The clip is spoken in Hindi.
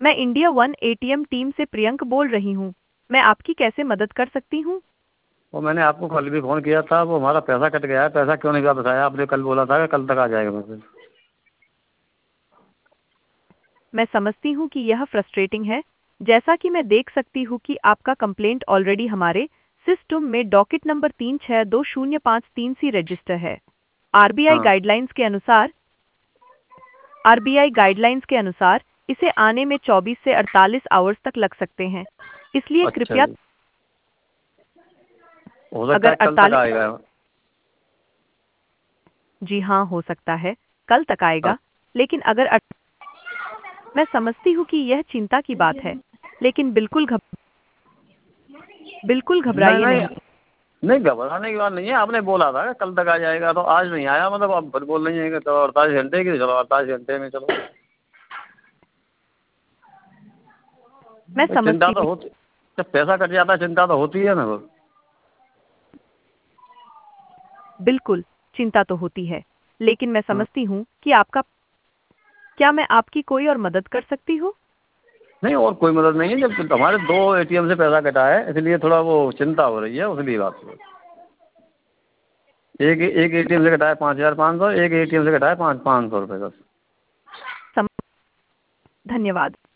मैं इंडिया वन एटीएम टीम से प्रियंक बोल रही हूँ। मैं आपकी कैसे मदद कर सकती हूँ? वो मैंने आपको कल भी फ़ोन किया था, वो हमारा पैसा कट गया है। पैसा क्यों नहीं वापस आया? आपने कल बोला था कि कल तक आ जाएगा मैसेज। मैं समझती हूँ कि यह फ्रस्ट्रेटिंग है। जैसा कि मैं देख सकती हूँ कि आपका कंप्लेंट ऑलरेडी हमारे सिस्टम में डॉकेट नंबर 362053 सी रजिस्टर है। आरबीआई हाँ। गाइडलाइंस के अनुसार आरबीआई गाइडलाइंस के अनुसार इसे आने में 24 से 48 आवर्स तक लग सकते हैं। इसलिए अच्छा कृपया जी। हो सकता अगर है कल तक 48 आएगा। जी हाँ, हो सकता है कल तक आएगा, लेकिन मैं समझती हूँ कि यह चिंता की बात है, लेकिन बिल्कुल नहीं घबराइए नहीं। नहीं। नहीं, घबराने की बात नहीं है। आपने बोला था कि कल तक आ जाएगा, तो आज नहीं आया। मतलब आप फिर बोल रही हैं कि चलो 48 घंटे की, चलो 48 घंटे में चलो। मैं चिंता समझती तो हूँ, होती। जब पैसा कट जाता है चिंता तो होती है ना वो। बिल्कुल चिंता तो होती है, लेकिन मैं हाँ। समझती हूँ कि आपका क्या मैं आपकी कोई और मदद कर सकती हूँ? नहीं, और कोई मदद नहीं है। जब हमारे 2 एटीएम से पैसा कटा है, इसलिए थोड़ा वो चिंता हो रही है, उसलिए बात है। एक एटीएम से कटा है 5,500, एक एटीएम से कटा है 500 रुपये बस। सम धन्यवाद।